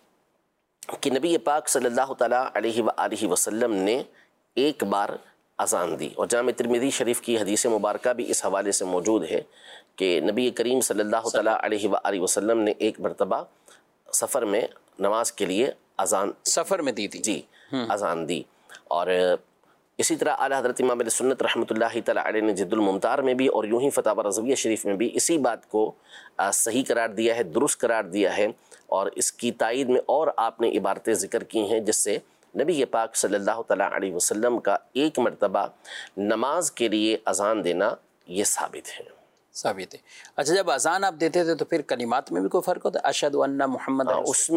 کہ نبی پاک صلی اللہ تعالیٰ علیہ وآلہ وسلم نے ایک بار اذان دی، اور جامع ترمذی شریف کی حدیث مبارکہ بھی اس حوالے سے موجود ہے کہ نبی کریم صلی اللہ تعالیٰ علیہ وآلہ وسلم نے ایک مرتبہ سفر میں نماز کے لیے اذان سفر میں دی تھی، جی اذان دی۔ اور اسی طرح اعلیٰ حضرت امام علیہ سنت رحمۃ اللہ تعالیٰ علیہ نے جد الممتار میں بھی اور یوں ہی فتاوی رضویہ شریف میں بھی اسی بات کو صحیح قرار دیا ہے، درست قرار دیا ہے، اور اس کی تائید میں اور آپ نے عبارتیں ذکر کی ہیں جس سے نبی پاک صلی اللہ تعالیٰ علیہ وسلم کا ایک مرتبہ نماز کے لیے اذان دینا یہ ثابت ہے۔ ثابت ہے۔ اچھا، جب اذان آپ دیتے تھے تو پھر کلمات میں بھی کوئی فرق ہوتا ہے؟ اشہد ان محمد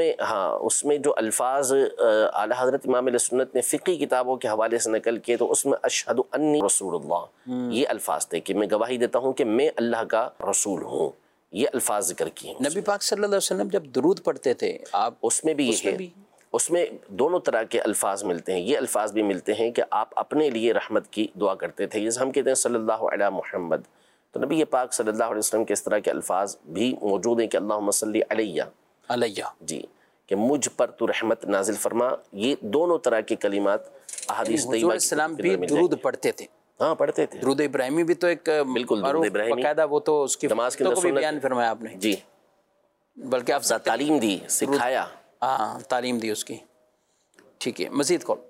اس میں جو الفاظ اعلیٰ حضرت امام علیہ سنت نے فقہی کتابوں کے حوالے سے نقل کیے تو اس میں اشہد انی رسول اللہ یہ الفاظ تھے کہ میں گواہی دیتا ہوں کہ میں اللہ کا رسول ہوں، یہ الفاظ ذکر کیے ہیں۔ نبی پاک صلی اللہ علیہ وسلم جب درود پڑھتے تھے آپ، اس میں بھی یہ ہے، اس میں دونوں طرح کے الفاظ ملتے ہیں، یہ الفاظ بھی ملتے ہیں کہ آپ اپنے لیے رحمت کی دعا کرتے تھے، جیسے ہم کہتے ہیں صلی اللہ علی محمد، تو نبی پاک صلی اللہ علیہ وسلم کے اس طرح کے الفاظ بھی موجود ہیں کہ اللہم صلی علیہ، جی، کہ مجھ پر تو رحمت نازل فرما۔ یہ دونوں طرح کے کلمات احادیث طیبہ حضور السلام بھی درود پڑھتے تھے؟ ہاں پڑھتے تھے۔ درود ابراہیمی بھی تو ایک بالکل درود ابراہیمی باقاعدہ، وہ تو اس کی نماز کے اندر بھی بیان فرمایا آپ نے، جی، بلکہ آپ تعلیم دی، سکھایا، ہاں تعلیم دی اس کی۔ ٹھیک ہے، مزید کال۔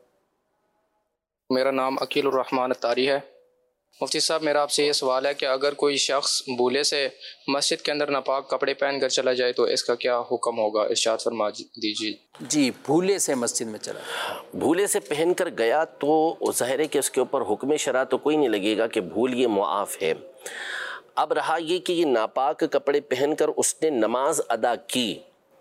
میرا نام عقیل الرحمن اتاری ہے۔ مفتی صاحب، میرا آپ سے یہ سوال ہے کہ اگر کوئی شخص بھولے سے مسجد کے اندر ناپاک کپڑے پہن کر چلا جائے تو اس کا کیا حکم ہوگا؟ ارشاد فرما دیجیے۔ جی، بھولے سے مسجد میں چلا جائے، بھولے سے پہن کر گیا تو ظاہر ہے کہ اس کے اوپر حکم شرع تو کوئی نہیں لگے گا کہ بھول یہ معاف ہے۔ اب رہا یہ کہ یہ ناپاک کپڑے پہن کر اس نے نماز ادا کی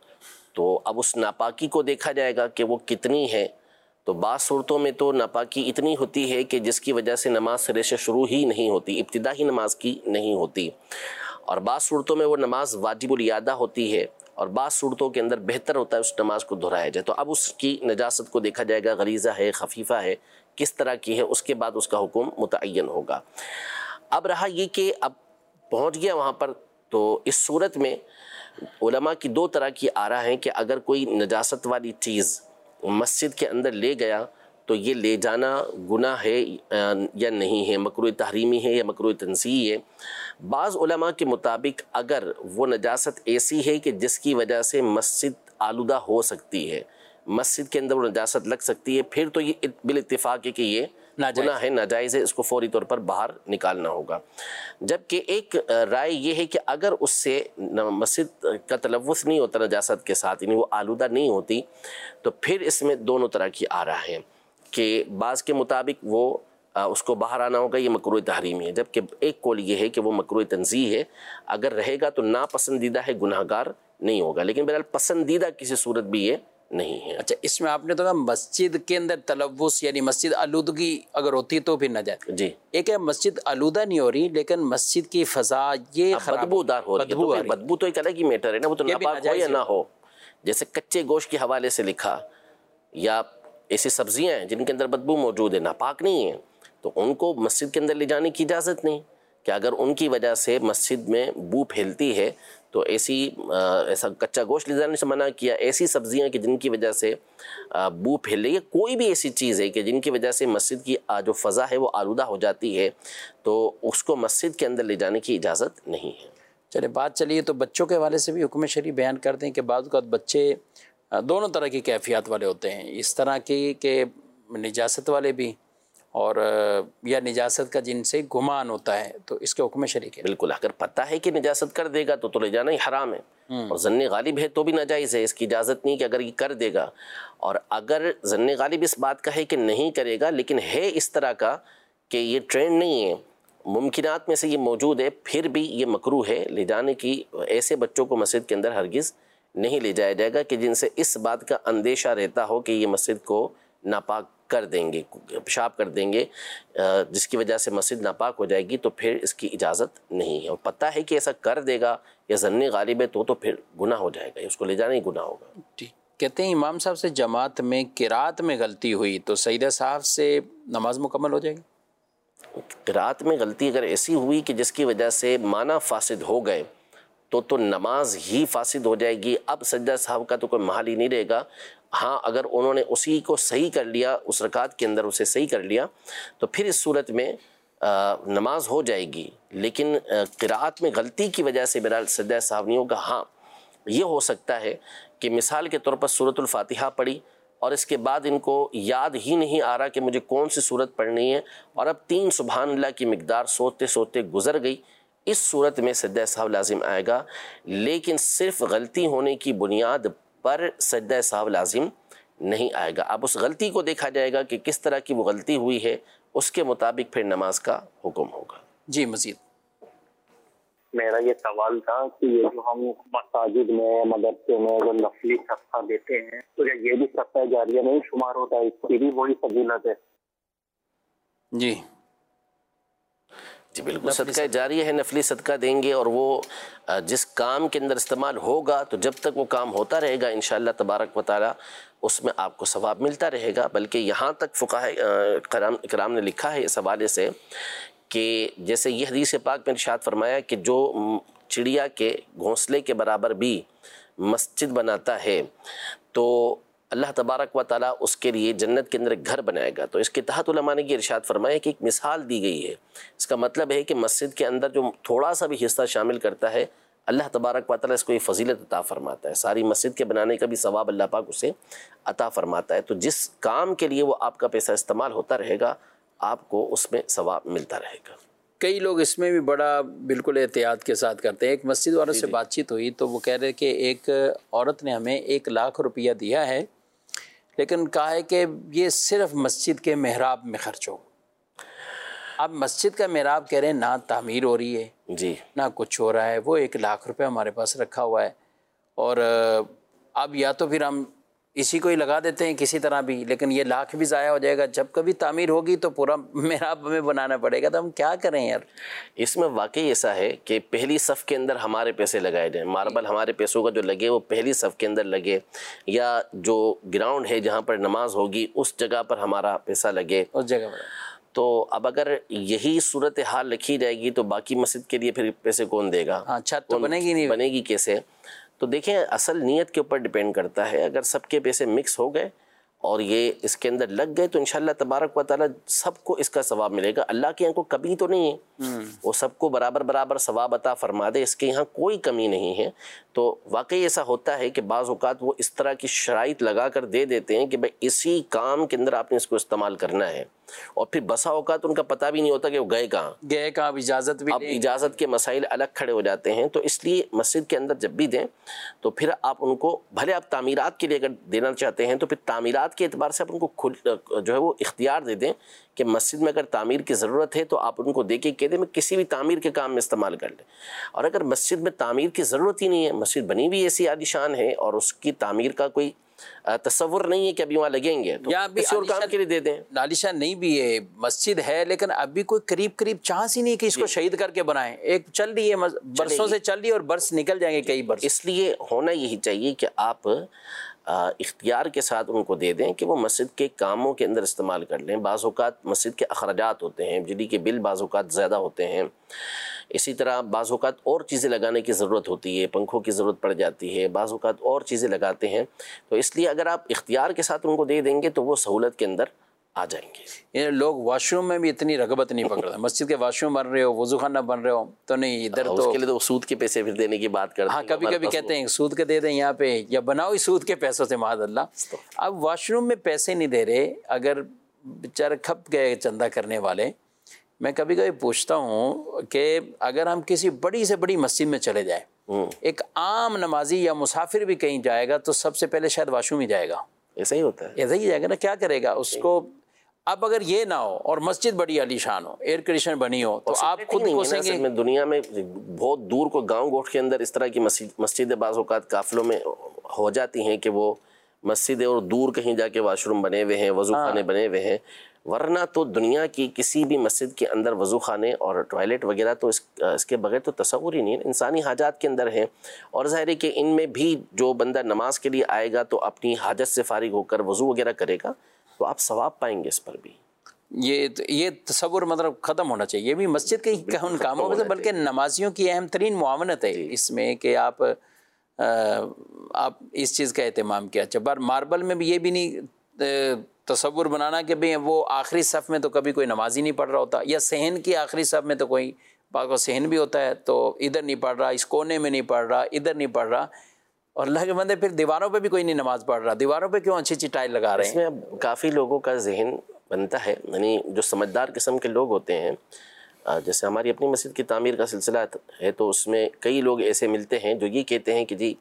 تو اب اس ناپاکی کو دیکھا جائے گا کہ وہ کتنی ہے۔ تو بعض صورتوں میں تو ناپاکی اتنی ہوتی ہے کہ جس کی وجہ سے نماز سرے سے شروع ہی نہیں ہوتی، ابتدا ہی نماز کی نہیں ہوتی، اور بعض صورتوں میں وہ نماز واجب الادا ہوتی ہے، اور بعض صورتوں کے اندر بہتر ہوتا ہے اس نماز کو دہرایا جائے۔ تو اب اس کی نجاست کو دیکھا جائے گا، غلیظہ ہے، خفیفہ ہے، کس طرح کی ہے، اس کے بعد اس کا حکم متعین ہوگا۔ اب رہا یہ کہ اب پہنچ گیا وہاں پر، تو اس صورت میں علماء کی دو طرح کی آراء ہیں کہ اگر کوئی نجاست والی چیز مسجد کے اندر لے گیا تو یہ لے جانا گناہ ہے یا نہیں ہے، مکروہ تحریمی ہے یا مکروہ تنزیہی ہے۔ بعض علماء کے مطابق اگر وہ نجاست ایسی ہے کہ جس کی وجہ سے مسجد آلودہ ہو سکتی ہے، مسجد کے اندر وہ نجاست لگ سکتی ہے، پھر تو یہ بالاتفاق ہے کہ یہ گناہ ہے، ناجائز ہے، اس کو فوری طور پر باہر نکالنا ہوگا۔ جبکہ ایک رائے یہ ہے کہ اگر اس سے مسجد کا تلوث نہیں ہوتا نجاست کے ساتھ، یعنی وہ آلودہ نہیں ہوتی، تو پھر اس میں دونوں طرح کی آراء ہیں کہ بعض کے مطابق وہ اس کو باہر آنا ہوگا، یہ مکروہ تحریمی ہے، جبکہ ایک قول یہ ہے کہ وہ مکروہ تنزیہ ہے، اگر رہے گا تو ناپسندیدہ ہے، گناہ گار نہیں ہوگا، لیکن بہرحال پسندیدہ کسی صورت بھی یہ نہیں ہے۔ اچھا، اس میں آپ نے تو کہا مسجد کے اندر تلوث یعنی مسجد آلودگی اگر ہوتی تو پھر نہ جائے، جی، ایک ہے مسجد آلودہ نہیں ہو رہی لیکن مسجد کی فضا یہ بدبو دار ہو رہی ہے، بدبو تو ایک الگ ہی میٹر ہے نا، وہ تو ناپاک ہو یا نہ ہو، جیسے کچے گوشت کے حوالے سے لکھا، یا ایسی سبزیاں ہیں جن کے اندر بدبو موجود ہے، ناپاک نہیں ہیں، تو ان کو مسجد کے اندر لے جانے کی اجازت نہیں، کہ اگر ان کی وجہ سے مسجد میں بو پھیلتی ہے تو ایسا کچا گوشت لے جانے سے منع کیا، ایسی سبزیاں کہ جن کی وجہ سے بو پھیل رہی ہے، کوئی بھی ایسی چیز ہے کہ جن کی وجہ سے مسجد کی جو فضا ہے وہ آلودہ ہو جاتی ہے، تو اس کو مسجد کے اندر لے جانے کی اجازت نہیں ہے۔ چلے بات چلیے تو بچوں کے حوالے سے بھی حکم شرعی بیان کرتے ہیں کہ بعض اوقات بچے دونوں طرح کی کیفیات والے ہوتے ہیں، اس طرح کی کہ نجاست والے بھی اور یا نجاست کا جن سے گمان ہوتا ہے، تو اس کے حکم شرعی ہے؟ بالکل، اگر پتہ ہے کہ نجاست کر دے گا تو لے جانا ہی حرام ہے، اور ظن غالب ہے تو بھی ناجائز ہے، اس کی اجازت نہیں کہ اگر یہ کر دے گا، اور اگر ظن غالب اس بات کا ہے کہ نہیں کرے گا لیکن ہے اس طرح کا کہ یہ ٹرینڈ نہیں ہے ممکنات میں سے یہ موجود ہے، پھر بھی یہ مکروہ ہے لے جانے کی۔ ایسے بچوں کو مسجد کے اندر ہرگز نہیں لے جایا جائے گا کہ جن سے اس بات کا اندیشہ رہتا ہو کہ یہ مسجد کو ناپاک کر دیں گے، پیشاب کر دیں گے، جس کی وجہ سے مسجد ناپاک ہو جائے گی، تو پھر اس کی اجازت نہیں ہے۔ اور پتہ ہے کہ ایسا کر دے گا یا ظن غالب ہے تو پھر گناہ ہو جائے گا، اس کو لے جانا ہی گناہ ہوگا۔ جی کہتے ہیں امام صاحب سے جماعت میں قرات میں غلطی ہوئی تو سجدہ صاحب سے نماز مکمل ہو جائے گی؟ قرات میں غلطی اگر ایسی ہوئی کہ جس کی وجہ سے معنی فاسد ہو گئے تو نماز ہی فاسد ہو جائے گی، اب سجدہ صاحب کا تو کوئی محل ہی نہیں رہے گا۔ ہاں اگر انہوں نے اسی کو صحیح کر لیا، اس رکعت کے اندر اسے صحیح کر لیا، تو پھر اس صورت میں نماز ہو جائے گی، لیکن قرات میں غلطی کی وجہ سے بہرحال سجدہ صاحب نہیں ہوگا۔ ہاں یہ ہو سکتا ہے کہ مثال کے طور پر سورۃ الفاتحہ پڑھی اور اس کے بعد ان کو یاد ہی نہیں آ رہا کہ مجھے کون سی صورت پڑھنی ہے، اور اب 3 سبحان اللہ کی مقدار سوچتے سوچتے گزر گئی، اس صورت میں سجدہ صاحب لازم آئے گا، لیکن صرف غلطی ہونے کی بنیاد پر سجدہ صاحب لازم نہیں آئے گا۔ اب اس غلطی کو دیکھا جائے گا کہ کس طرح کی وہ غلطی ہوئی ہے، اس کے مطابق پھر نماز کا حکم ہوگا۔ جی مزید میرا یہ سوال تھا کہ یہ جو ہم مساجد میں مدرسے میں جو نفلی صدقہ دیتے ہیں تو کیا یہ بھی صدقہ جاریہ نہیں شمار ہوتا ہے؟ اس کی بھی وہی فضیلت ہے؟ جی جی بالکل، صدقہ جاریہ ہے، نفلی صدقہ دیں گے، اور وہ جس کام کے اندر استعمال ہوگا تو جب تک وہ کام ہوتا رہے گا انشاءاللہ تبارک و تعالی اس میں آپ کو ثواب ملتا رہے گا۔ بلکہ یہاں تک فقہاء کرام نے لکھا ہے اس حوالے سے کہ جیسے یہ حدیث پاک میں ارشاد فرمایا کہ جو چڑیا کے گھونسلے کے برابر بھی مسجد بناتا ہے تو اللہ تبارک و تعالیٰ اس کے لیے جنت کے اندر ایک گھر بنائے گا۔ تو اس کے تحت علماء نے یہ ارشاد فرمایا کہ ایک مثال دی گئی ہے، اس کا مطلب ہے کہ مسجد کے اندر جو تھوڑا سا بھی حصہ شامل کرتا ہے اللہ تبارک و تعالیٰ اس کو یہ فضیلت عطا فرماتا ہے، ساری مسجد کے بنانے کا بھی ثواب اللہ پاک اسے عطا فرماتا ہے۔ تو جس کام کے لیے وہ آپ کا پیسہ استعمال ہوتا رہے گا آپ کو اس میں ثواب ملتا رہے گا۔ کئی لوگ اس میں بھی بڑا بالکل احتیاط کے ساتھ کرتے ہیں۔ ایک مسجد والوں سے بات چیت ہوئی تو وہ کہہ رہے کہ ایک عورت نے ہمیں 1 لاکھ روپیہ دیا ہے، لیکن کہا ہے کہ یہ صرف مسجد کے محراب میں خرچ ہو۔ اب مسجد کا محراب کہہ رہے ہیں نہ تعمیر ہو رہی ہے جی نہ کچھ ہو رہا ہے، وہ 1 لاکھ روپے ہمارے پاس رکھا ہوا ہے، اور اب یا تو پھر ہم اسی کو ہی لگا دیتے ہیں کسی طرح بھی، لیکن یہ لاکھ بھی ضائع ہو جائے گا، جب کبھی تعمیر ہوگی تو پورا محراب ہمیں بنانا پڑے گا، تو ہم کیا کریں یار؟ اس میں واقعی ایسا ہے کہ پہلی صف کے اندر ہمارے پیسے لگائے جائیں، ماربل ہمارے پیسوں کا جو لگے وہ پہلی صف کے اندر لگے، یا جو گراؤنڈ ہے جہاں پر نماز ہوگی اس جگہ پر ہمارا پیسہ لگے اس جگہ پر۔ تو اب اگر یہی صورتحال رکھی جائے گی تو باقی مسجد کے لیے پھر پیسے کون دے گا؟ ہاں چھت تو بنے گی نہیں، بنے گی کیسے؟ تو دیکھیں اصل نیت کے اوپر ڈیپینڈ کرتا ہے، اگر سب کے پیسے مکس ہو گئے اور یہ اس کے اندر لگ گئے تو انشاءاللہ تبارک و تعالیٰ سب کو اس کا ثواب ملے گا۔ اللہ کے یہاں کوئی کمی تو نہیں ہے، وہ سب کو برابر برابر ثواب عطا فرما دے، اس کے یہاں کوئی کمی نہیں ہے۔ تو واقعی ایسا ہوتا ہے کہ بعض اوقات وہ اس طرح کی شرائط لگا کر دے دیتے ہیں کہ بھائی اسی کام کے اندر آپ نے اس کو استعمال کرنا ہے، اور پھر بسا اوقات ان کا پتہ بھی نہیں ہوتا کہ وہ گئے کہاں، اب اجازت بھی اب اجازت کے مسائل الگ کھڑے ہو جاتے ہیں۔ تو اس لیے مسجد کے اندر جب بھی دیں تو پھر آپ ان کو بھلے آپ تعمیرات کے لیے اگر دینا چاہتے ہیں تو پھر تعمیرات کے اعتبار سے آپ ان کو جو ہے وہ اختیار دے دیں کہ مسجد میں اگر تعمیر کی ضرورت ہے تو آپ ان کو دے کے کہہ دیں میں کسی بھی تعمیر کے کام میں استعمال کر لیں، اور اگر مسجد میں تعمیر کی ضرورت ہی نہیں ہے، مسجد بنی بھی ایسی عالی شان ہے اور اس کی تعمیر کا کوئی تصور نہیں ہے کہ ابھی وہاں لگیں گے، تو کسی اور کام کے لیے دے دیں۔ عالیشان نہیں بھی ہے، مسجد ہے لیکن ابھی کوئی قریب چانس ہی نہیں کہ اس کو شہید کر کے بنائیں، ایک چل رہی ہے برسوں سے چل رہی ہے اور برس نکل جائیں گے کئی برس۔ اس لیے ہونا یہی چاہیے کہ آپ اختیار کے ساتھ ان کو دے دیں کہ وہ مسجد کے کاموں کے اندر استعمال کر لیں۔ بعض اوقات مسجد کے اخراجات ہوتے ہیں، بجلی کے بل بعض اوقات زیادہ ہوتے ہیں، اسی طرح بعض اوقات اور چیزیں لگانے کی ضرورت ہوتی ہے، پنکھوں کی ضرورت پڑ جاتی ہے، بعض اوقات اور چیزیں لگاتے ہیں، تو اس لیے اگر آپ اختیار کے ساتھ ان کو دے دیں گے تو وہ سہولت کے اندر آ جائیں گے۔ یہ لوگ واش روم میں بھی اتنی رغبت نہیں پکڑتے، مسجد کے واش روم بن رہے ہو، وضو خانہ بن رہے ہو تو نہیں، ادھر تو اس کے لیے تو سود کے پیسے پھر دینے کی بات کرتے ہیں۔ ہاں کبھی کبھی کہتے ہیں سود کے دے دیں یہاں پہ، یا بناؤ ہی سود کے پیسوں سے معاذ اللہ۔ اب واش روم میں پیسے نہیں دے رہے، اگر بیچارے کھپ گئے چندہ کرنے والے، میں کبھی کبھی پوچھتا ہوں کہ اگر ہم کسی بڑی سے بڑی مسجد میں چلے جائیں، ایک عام نمازی یا مسافر بھی کہیں جائے گا تو سب سے پہلے شاید واش روم ہی جائے گا، ایسا ہی ہوتا ہے، ایسا ہی جائے گا نا، کیا کرے گا اس کو؟ اب اگر یہ نہ ہو اور مسجد بڑی عالیشان ہو، ایئر کنڈیشن بنی ہو، تو آپ خود کوسیں گے۔ دنیا میں بہت دور کو گاؤں گوٹھ کے اندر اس طرح کی مسجدیں بعض اوقات قافلوں میں ہو جاتی ہیں کہ وہ مسجدیں اور دور کہیں جا کے واش روم بنے ہوئے ہیں، وضو خانے بنے ہوئے ہیں، ورنہ تو دنیا کی کسی بھی مسجد کے اندر وضو خانے اور ٹوائلٹ وغیرہ تو اس کے بغیر تو تصور ہی نہیں ہے، انسانی حاجات کے اندر ہیں۔ اور ظاہر ہے کہ ان میں بھی جو بندہ نماز کے لیے آئے گا تو اپنی حاجت سے فارغ ہو کر وضو وغیرہ کرے گا تو آپ ثواب پائیں گے اس پر بھی۔ یہ تصور مطلب ختم ہونا چاہیے، یہ بھی مسجد کے ان کاموں میں سے بلکہ نمازیوں کی اہم ترین معاونت ہے اس میں کہ آپ اس چیز کا اہتمام کیا۔ جب ماربل میں بھی یہ بھی نہیں تصور بنانا کہ بھئی وہ آخری صف میں تو کبھی کوئی نماز ہی نہیں پڑھ رہا ہوتا، یا صحن کی آخری صف میں تو کوئی بعض کو صحن بھی ہوتا ہے تو ادھر نہیں پڑھ رہا، اس کونے میں نہیں پڑھ رہا، ادھر نہیں پڑھ رہا، اور اللہ کے بندے پھر دیواروں پہ بھی کوئی نہیں نماز پڑھ رہا، دیواروں پہ کیوں اچھی ٹائل لگا رہے ہیں؟ اس میں اب کافی لوگوں کا ذہن بنتا ہے، یعنی جو سمجھدار قسم کے لوگ ہوتے ہیں، جیسے ہماری اپنی مسجد کی تعمیر کا سلسلہ ہے تو اس میں کئی لوگ ایسے ملتے ہیں جو یہ کہتے ہیں کہ جی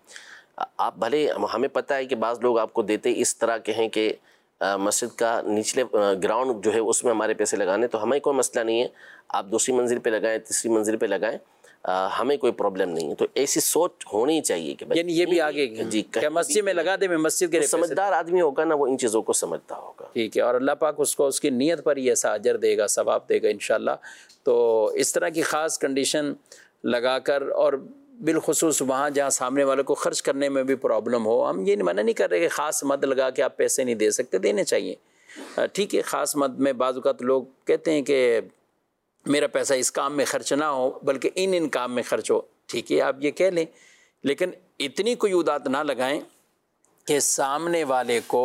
آپ بھلے ہمیں پتہ ہے کہ بعض لوگ آپ کو دیتے اس طرح کے ہیں کہ مسجد کا نچلے گراؤنڈ جو ہے اس میں ہمارے پیسے لگانے، تو ہمیں کوئی مسئلہ نہیں ہے، آپ دوسری منزل پہ لگائیں، تیسری منزل پہ لگائیں، ہمیں کوئی پرابلم نہیں ہے۔ تو ایسی سوچ ہونی چاہیے کہ یعنی یہ بھی آگے جی کہ مسجد میں لگا دے، میں مسجد کے سمجھدار آدمی ہوگا نا وہ ان چیزوں کو سمجھتا ہوگا، ٹھیک ہے، اور اللہ پاک اس کو اس کی نیت پر ہی ایسا اجر دے گا، ثواب دے گا انشاءاللہ۔ تو اس طرح کی خاص کنڈیشن لگا کر، اور بالخصوص وہاں جہاں سامنے والے کو خرچ کرنے میں بھی پرابلم ہو، ہم یہ منع نہیں کر رہے کہ خاص مد لگا کے آپ پیسے نہیں دے سکتے، دینے چاہیے، ٹھیک ہے۔ خاص مد میں بعض اوقات لوگ کہتے ہیں کہ میرا پیسہ اس کام میں خرچ نہ ہو بلکہ ان کام میں خرچ ہو، ٹھیک ہے، آپ یہ کہہ لیں، لیکن اتنی قیودات نہ لگائیں کہ سامنے والے کو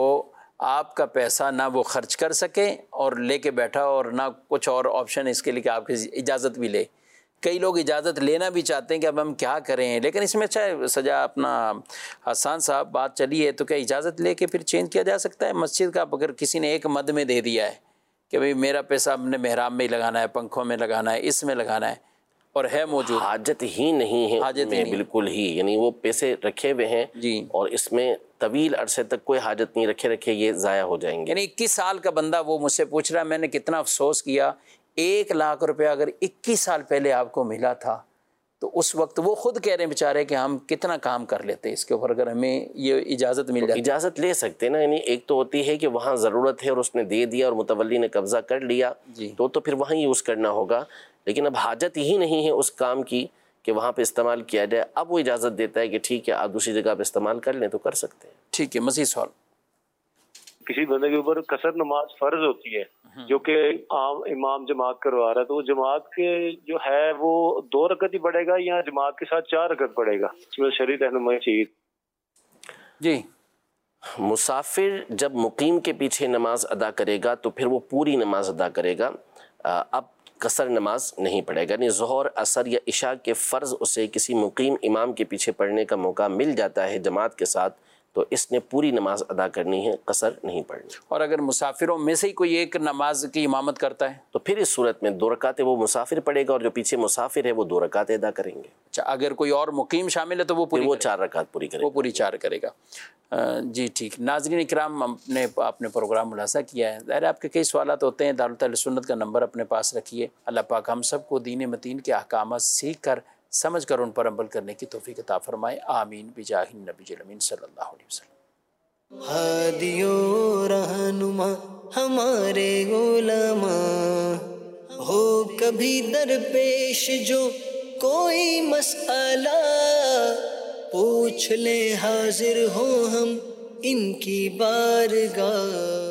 آپ کا پیسہ نہ وہ خرچ کر سکے اور لے کے بیٹھا، اور نہ کچھ اور آپشن اس کے لیے کہ آپ کی اجازت بھی لے۔ کئی لوگ اجازت لینا بھی چاہتے ہیں کہ اب ہم کیا کریں، لیکن اس میں اچھا سجا اپنا حسان صاحب بات چلی ہے تو کیا اجازت لے کے پھر چینج کیا جا سکتا ہے مسجد کا؟ اگر کسی نے ایک مد میں دے دیا ہے کہ بھئی میرا پیسہ ہم نے محراب میں ہی لگانا ہے، پنکھوں میں لگانا ہے، اس میں لگانا ہے، اور ہے موجود، حاجت ہی نہیں ہے، حاجت ہی نہیں، بالکل ہی، یعنی وہ پیسے رکھے ہوئے ہیں جی، اور اس میں طویل عرصے تک کوئی حاجت نہیں، رکھے یہ ضائع ہو جائیں گے۔ یعنی 21 سال کا بندہ وہ مجھ سے پوچھ رہا ہے، میں نے کتنا افسوس کیا، 1 لاکھ روپیہ اگر 21 سال پہلے آپ کو ملا تھا تو اس وقت وہ خود کہہ رہے ہیں بیچارے کہ ہم کتنا کام کر لیتے اس کے اوپر، اگر ہمیں یہ اجازت مل جاتی۔ اجازت لے سکتے نا، یعنی ایک تو ہوتی ہے کہ وہاں ضرورت ہے اور اس نے دے دیا اور متولی نے قبضہ کر لیا تو پھر وہیں یوز کرنا ہوگا، لیکن اب حاجت ہی نہیں ہے اس کام کی کہ وہاں پہ استعمال کیا جائے، اب وہ اجازت دیتا ہے کہ ٹھیک ہے آپ دوسری جگہ پہ استعمال کر لیں تو کر سکتے ہیں۔ ٹھیک ہے، مزید سوال۔ کسی بندے کے اوپر قصر نماز فرض ہوتی ہے جو کہ عام امام جماعت کروا رہا ہے، تو وہ جماعت کے جو ہے وہ 2 رکعت ہی پڑھے گا یا جماعت کے ساتھ 4 رکعت پڑھے گا؟ اس میں شرعی رہنمائی چاہیے۔ جی، مسافر جب مقیم کے پیچھے نماز ادا کرے گا تو پھر وہ پوری نماز ادا کرے گا، اب قصر نماز نہیں پڑھے گا، یعنی ظہر، عصر یا عشاء کے فرض اسے کسی مقیم امام کے پیچھے پڑھنے کا موقع مل جاتا ہے جماعت کے ساتھ تو اس نے پوری نماز ادا کرنی ہے، قصر نہیں پڑھنی۔ اور اگر مسافروں میں سے ہی کوئی ایک نماز کی امامت کرتا ہے تو پھر اس صورت میں 2 رکعتیں وہ مسافر پڑھے گا اور جو پیچھے مسافر ہے وہ 2 رکعتیں ادا کریں گے۔ اچھا، اگر کوئی اور مقیم شامل ہے تو وہ پوری 4 رکعت پوری کرے گا، وہ پوری 4 کرے گا۔ جی ٹھیک، ناظرین اکرام، آپ نے پروگرام ملاحظہ کیا ہے، ظاہر آپ کے کئی سوالات ہوتے ہیں، دارالحکومت سنت کا نمبر اپنے پاس رکھیے۔ اللہ پاک ہم سب کو دین متین کے احکامات سیکھ کر سمجھ کر ان پر عمل کرنے کی توفیق عطا فرمائے، آمین بجاہ النبی الامین صلی اللہ علیہ وسلم۔ ہادی و رہنما ہمارے علماء، ہو کبھی درپیش جو کوئی مسئلہ، پوچھ لیں حاضر ہوں ہم ان کی بارگاہ۔